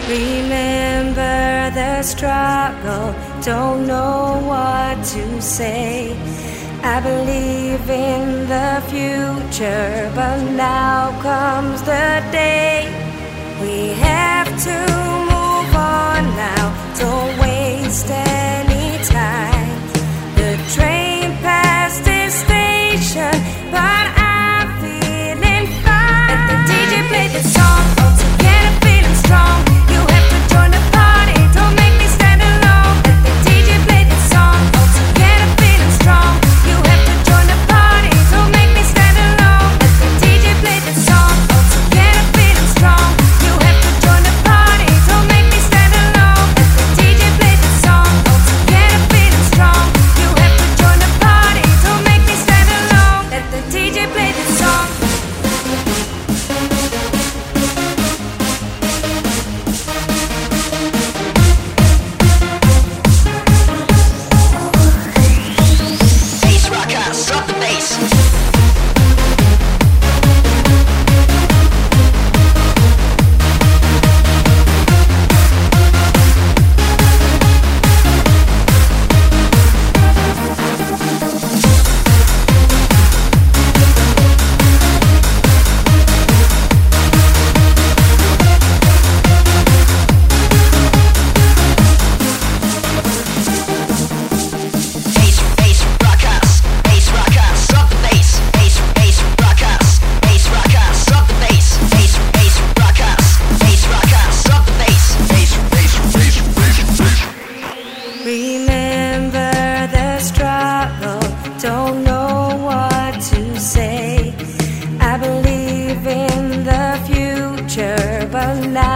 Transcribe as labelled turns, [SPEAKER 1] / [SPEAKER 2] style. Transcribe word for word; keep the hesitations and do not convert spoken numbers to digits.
[SPEAKER 1] Remember the struggle, don't know what to say. I believe in the future, but now comes the day. We have to move on now, don't waste any time. The train passed this station, but I'm feeling fine. Let the D J play the song, all together feeling strong. You have to join the party, don't make me stand alone. Let the D J play the song, all together feeling strong. You have to join the party, don't make me stand alone. Let the D J play the song, all together feeling strong. You have to join the party, don't make me stand alone. Let the D J play the song, all together feeling strong. You have to join the party, don't make me stand alone. Let the D J play the song.
[SPEAKER 2] Bass rockers, drop the bass. Bass, bass rockers, bass rockers, drop the bass. Bass, bass rockers, bass rockers, drop the bass. Bass, bass rockers, bass rockers, drop the bass. Bass, bass, bass, bass, bass.
[SPEAKER 1] Remember the struggle, don't know what to say. I believe in the future, but now